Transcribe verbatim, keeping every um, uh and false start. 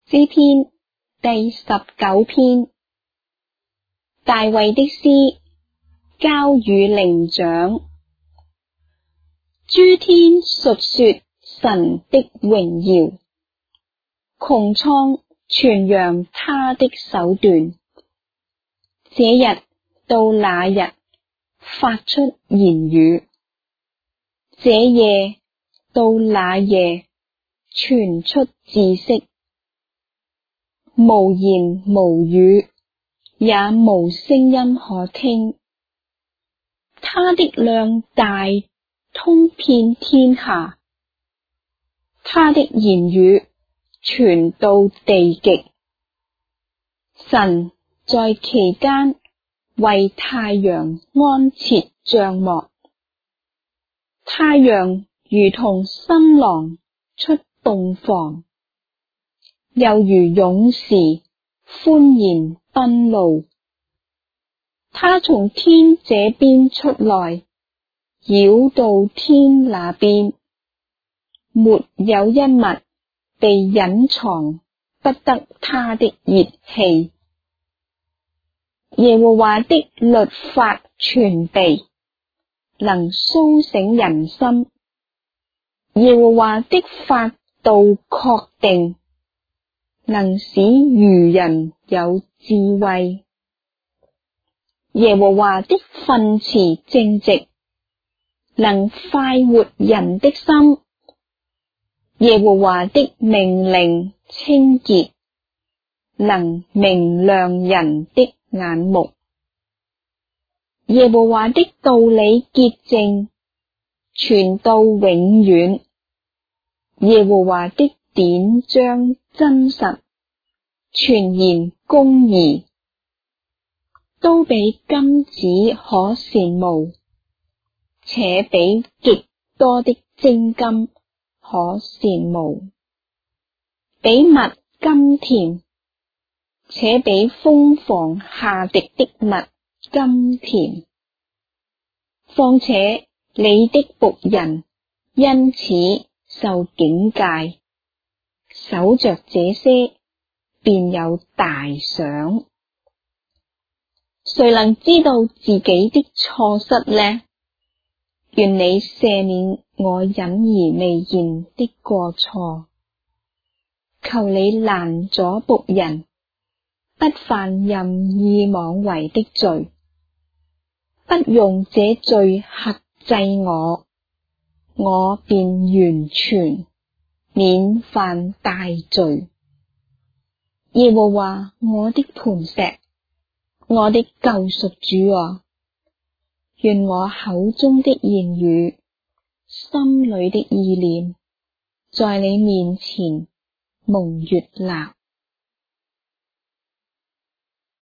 詩篇第十九篇，大衛的詩，交與伶長。諸天述說神的榮耀，穹蒼傳揚他的手段。這日到那日發出言語，這夜到那夜傳出知識。無言無語，也無聲音可聽。他的量大，通遍天下，他的言語傳到地極。神在其間為太陽安設帳幕，太陽如同新郎出洞房，又如勇士歡然奔路。他從天這邊出來，繞到天那邊，沒有一物被隱藏不得他的熱氣。耶和華的律法全備，能蘇醒人心。耶和華的法度確定，能使愚人有智慧。耶和華的訓詞正直，能快活人的心。耶和華的命令清潔，能明亮人的眼目。耶和華的道理潔淨，傳到永遠。耶和華的典章真實，全然公義，都比金子可羨慕，且比極多的精金可羨慕。比蜜甘甜，且比蜂房下滴的蜜甘甜。況且你的僕人因此受警戒，守着這些便有大賞。誰能知道自己的錯失呢？願你赦免我隱而未現的過錯。求你攔阻僕人，不犯任意妄為的罪，不用這罪轄制我，我便完全免犯大罪。耶和華我的磐石，我的救贖主啊，願我口中的言語，心裡的意念，在你面前蒙悅納。